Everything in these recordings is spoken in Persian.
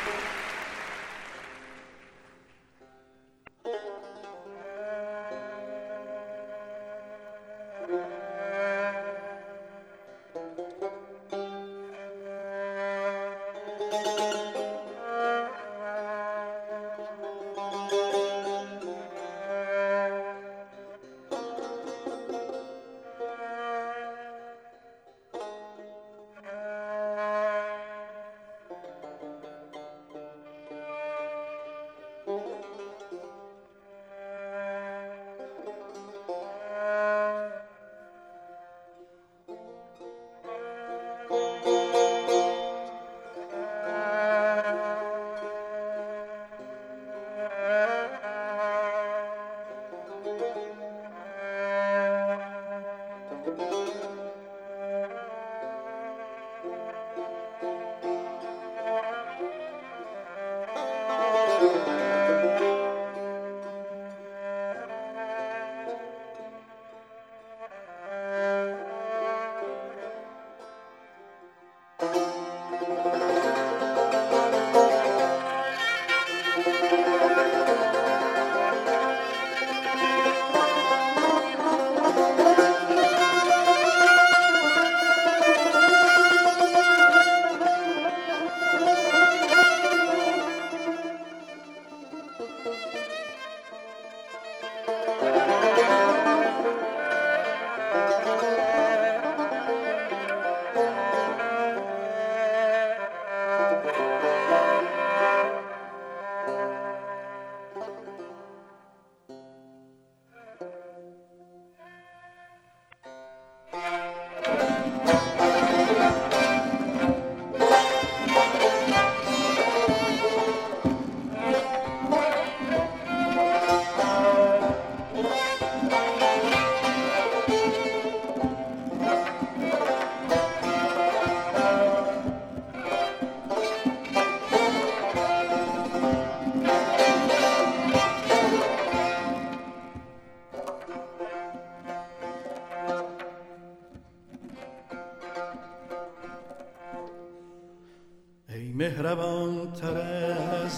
مهربان تر از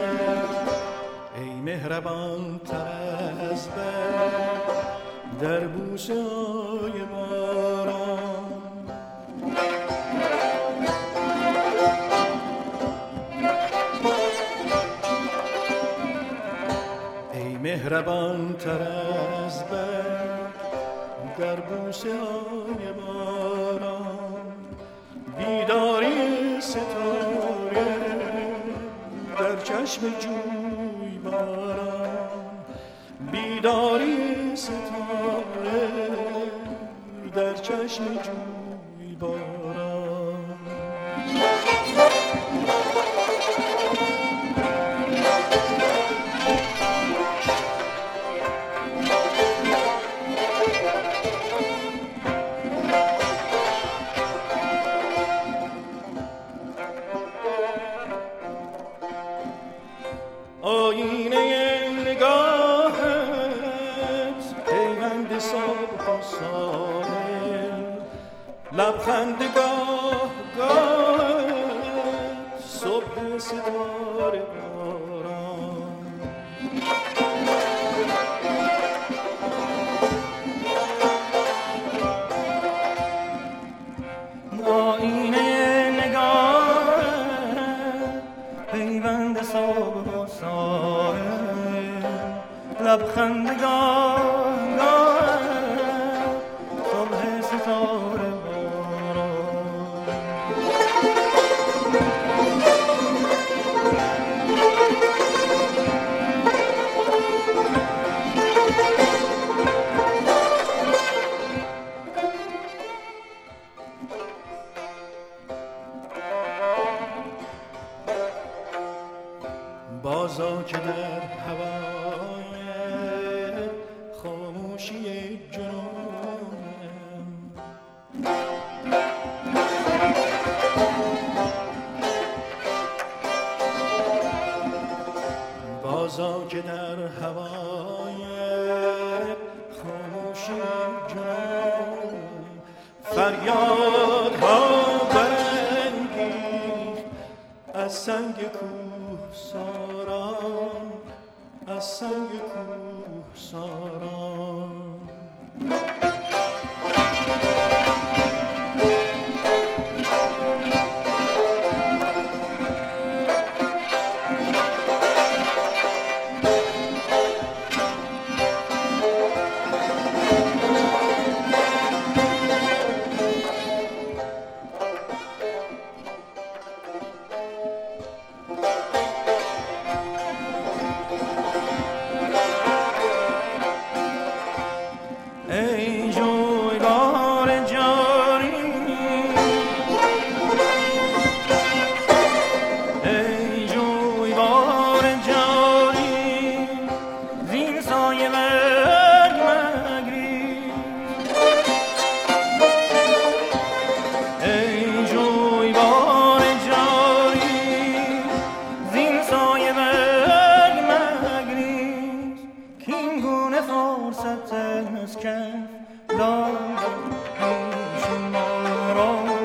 برق، ای مهربان تر از برق در بوسه های باران. ای مهربان تر از برق در بوسه های باران، بیداری ستاره در چشم جوی باران، بیداری ستاره در چشم جوی باران. آینه نگاهت پیوند صبح و ساحل، لبخند گاه گاهت صبح ستاره باران. آینه نگاهت پیوند صبح و ساحل، لبخند گاه گاه صبح ستاره باران. بازا که در هوای خاموشی جنونم، بازا که در هوای خاموشی جنونم، فریادها برانگیخت از سنگ کوه ساران، از سنگ کوه ساران. فرصت از کف لا پیش ما را